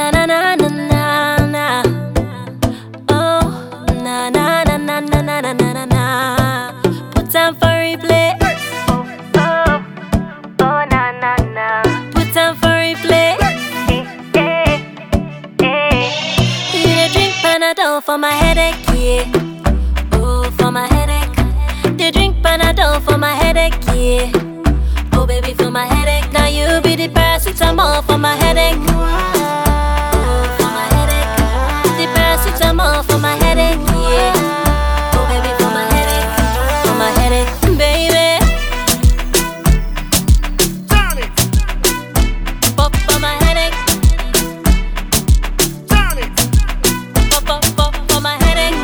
na na na na na na. Oh, na na na na na na na na na. Put time for replay. Oh, oh, na na na. Put time for replay. You dey drink Panadol for my headache, yeah. Oh, for my headache. They drink Panadol for my headache, yeah. Oh, baby, for my headache. Now you be the paracetamol for my headache. Oh, for my headache. The paracetamol for my headache, yeah. Oh, baby, for my headache. For my headache, baby. Turn it, Pop for my headache. turn it, Pop for my headache.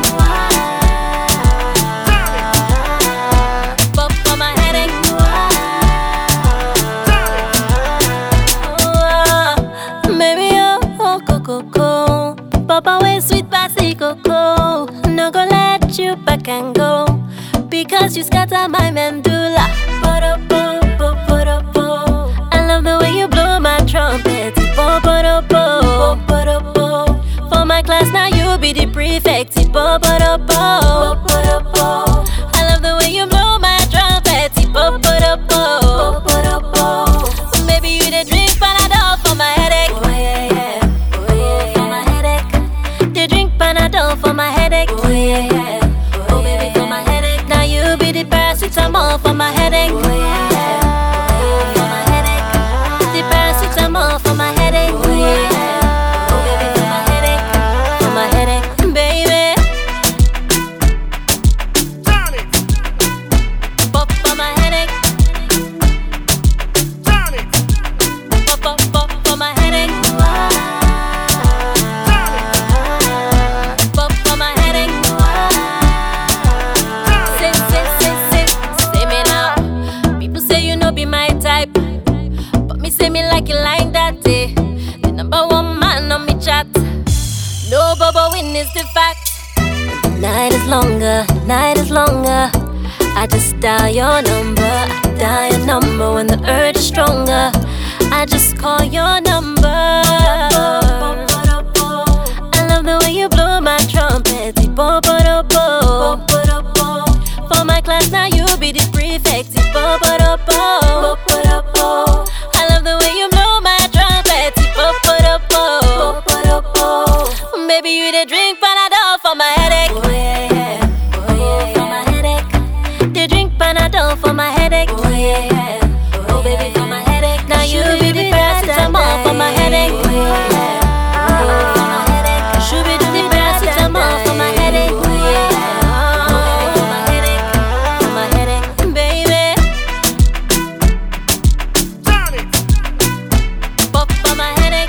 Pop for my headache. Oh, baby, oh, coco. Papa, way sweet passy coco. No go let you back and go. Because you scatter my medulla. I love the way you blow my trumpet. For my class now you be the prefect. I love the way you blow my trumpet. Baby, you the drink Panadol for my headache. Oh yeah, yeah. Oh yeah, for my headache. They drink Panadol for my headache. Oh yeah, yeah. Oh baby, for my headache. Now you be the paracetamol for my headache. Oh yeah, for my headache. The paracetamol for my headache. Oh yeah. Oh baby, for my headache. For my headache, baby. turn it, Pop for my headache. turn it, Pop for my headache. Pop for my headache. Say me now. People say you no be my type, but me say me like it like that, eh. The number one man on me chat. No bubble win is the fact. Night is longer, night is longer. I just dial your number, I dial your number when the urge is stronger. I just call your number. I love the way you blow my trumpet. For my class now you be the prefect. I love the way you blow my trumpet. Baby, you the drink Panadol for my headache. Oh yeah, yeah. Oh yeah, for my headache. They drink Panadol for my headache. Oh yeah, yeah. Oh baby, for my headache. Now you be the paracetamol for my headache. Oh yeah, oh for my headache. Should be the paracetamol for my headache. Oh yeah, oh baby, for my headache, baby. turn it, Pop for my headache.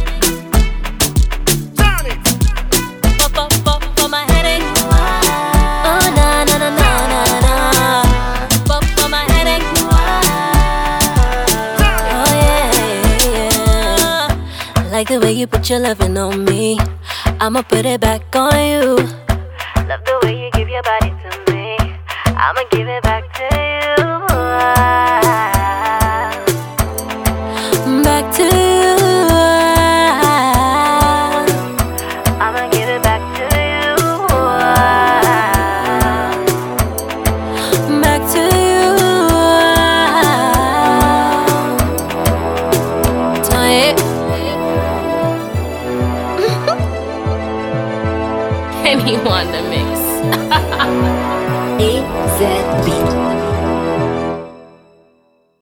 turn it, Pop for my headache. Oh na na na na na na. Pop for my headache. Oh yeah, yeah. Like the way you put your loving on me. I'ma put it back on you. Love the way you give your body to me. I'ma give it back to you. Back to you. I'ma give it back to you. Back to you. Tight. Anyone to mix. AZ Beat.